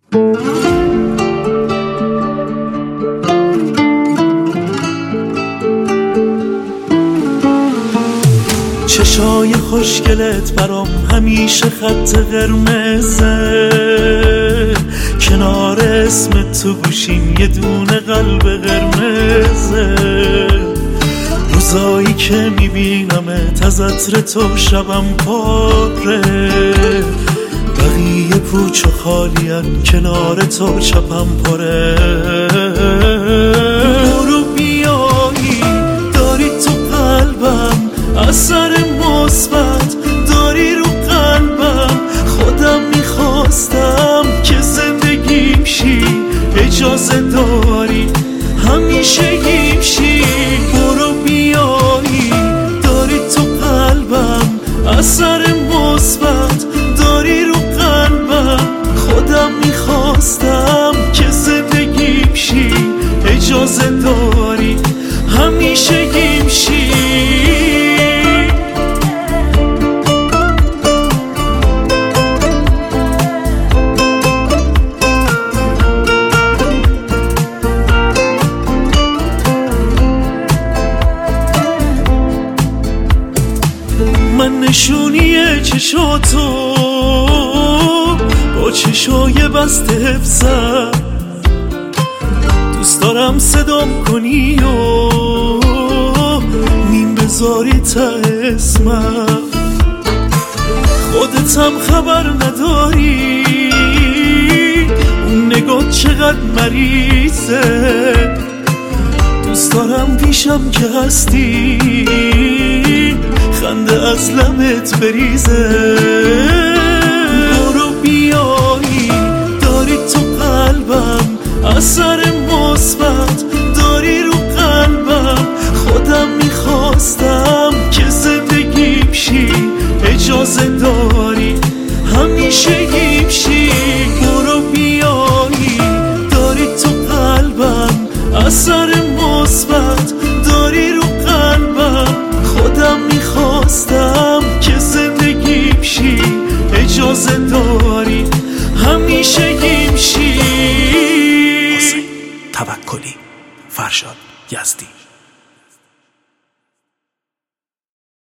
چشای خوشگلت برام همیشه خط قرمزه، کنار اسم تو گوشیم یه دونه قلب قرمزه. روزایی که میبینمت از عطر تو شبم پاره، بقیه پوچ و خالیان کنار تو چپم پاره. برو بیایی داری تو قلبم اثر مثبت داری رو قلبم، خودم میخواستم که زندگیم شی، اجازه داری همیشه گیم شی. برو بیایی داری تو قلبم اثر مثبت داری رو قلبم، خودم میخواستم که زندگیم شی، اجازه داری همیشه گیم شی. من نشونی چشاتو با چشای بسته حفظم، دوست دارم صدام کنی و نیم بذاری تا اسمم. خودتم خبر نداری اون نگاه چقدر مریضه، دوست دارم پیشم که هستی خنده از لبت بریزه. برو بیایی داری تو قلبم اثر مثبت داری رو قلبم، خودم میخواستم که زندگیم شی، اجازه داری همیشه گیم شی. برو بیایی داری تو قلبم اثر